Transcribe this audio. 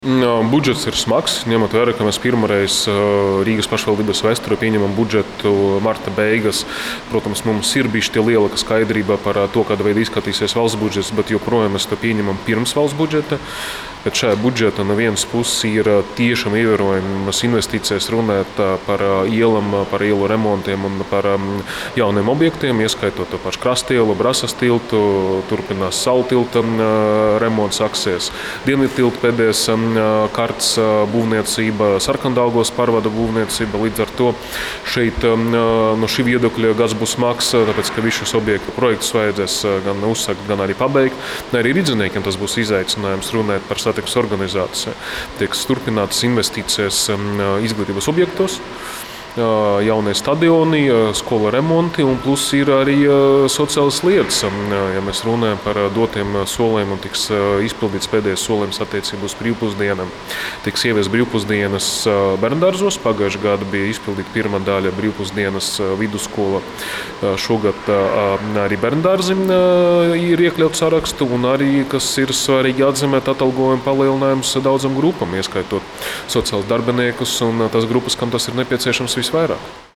Budžets ir smags, ņemot vērā, ka mēs pirmoreiz Rīgas pašvaldības vēsturē pieņemam budžetu marta beigas. Protams, mums ir bijusi lielāka skaidrība par to, kāda veida izskatīsies valsts budžets, bet joprojām mēs to pieņemam pirms valsts budžeta. Bet šajā budžetā no vienas puses ir tiešām ievērojamas investīcijas runāt par ielām, par ielu remontiem un par jauniem objektiem, ieskaitot to pašu Krastielu, Brasas tiltu, turpinās Salu tilta remonts sāksies, Dienvidu tilta pēdējais kārtas būvniecība, Sarkandaugavas pārvada būvniecība. Līdz ar to šeit no šī viedokļa gads būs smags, tāpēc, ka visus objektu projektus vajadzēs gan uzsākt, gan arī pabeigt. Arī rīdzniekiem tas būs izaicinājums runāt par satiksmes organizāciju. Tiks turpinātas investīcijas izglītības objektos, jaunie stadioni, skola remonti un plus ir arī sociālas lietas. Ja mēs runājam par dotiem soliem un tiks izpildīts pēdējais solījums attiecībā uz brīvpusdienām, tiks ievies brīvpusdienas bērndārzos. Pagājušajā gadā bija izpildīta pirmā daļa brīvpusdienas vidusskola. Šogad arī bērndārzi ir iekļauts sarakstu un arī, kas ir svarīgi atzīmēt, atalgojuma palielinājums daudzām grupām, ieskaitot sociālus darbiniekus un tās grupas, kam tas ir nepieciešams visvairāk.